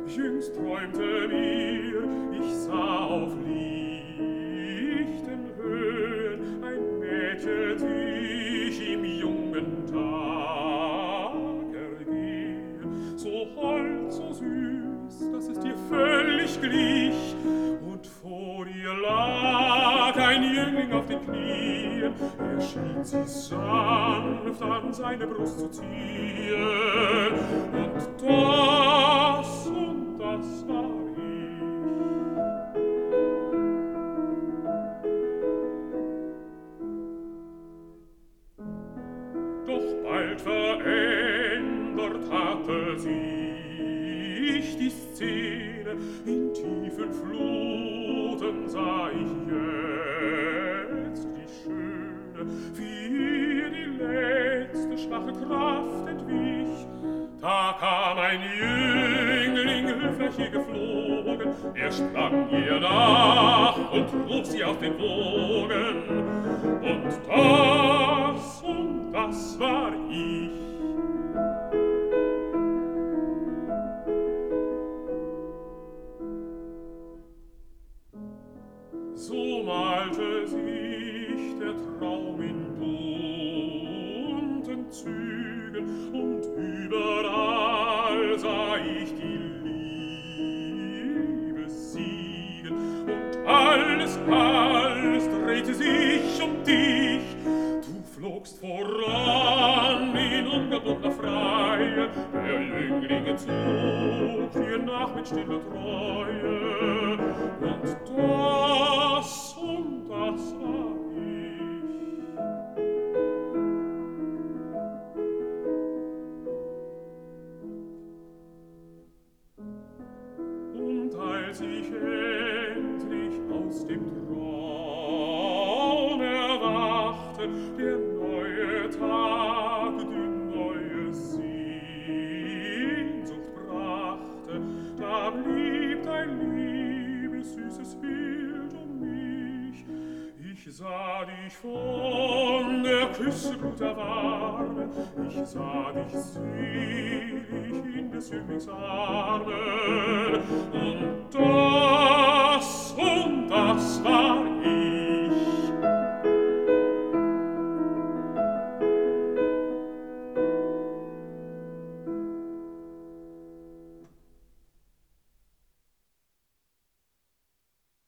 Jüngst träumte mir, ich sah auf lichten Höhen ein Mädchen sich im jungen Tag ergehen, so hold, so süß, dass es dir völlig glich, und vor ihr lag ein Jüngling auf den Knien, er schien sie sanft an seine Brust zu ziehen, und das war ich. Doch bald verändert hatte sich die Szene, in tiefen Fluten sah ich jetzt die Schöne, wie ihr die letzte schwache Kraft entwich. Da kam ein Jüngling höflich hier geflogen, er sprang ihr nach und trug sie auf den Wogen, und das war ich. So malte sich der Traum in bunten Zügen, und überall sah ich die Liebe siegen, und alles drehte sich um dich. Du flogst voran in ungebundener Freie, der Jünglinge zog dir nach mit stiller Treue, und das war ich. Und als ich endlich aus dem Traum erwachte, der neue Tag die neue Sehnsucht brachte, da blieb dein liebes, süßes Bild um mich. Ich sah dich von der Küsse Glut erwarmen, ich sah dich selig in des Jünglings Armen, und das war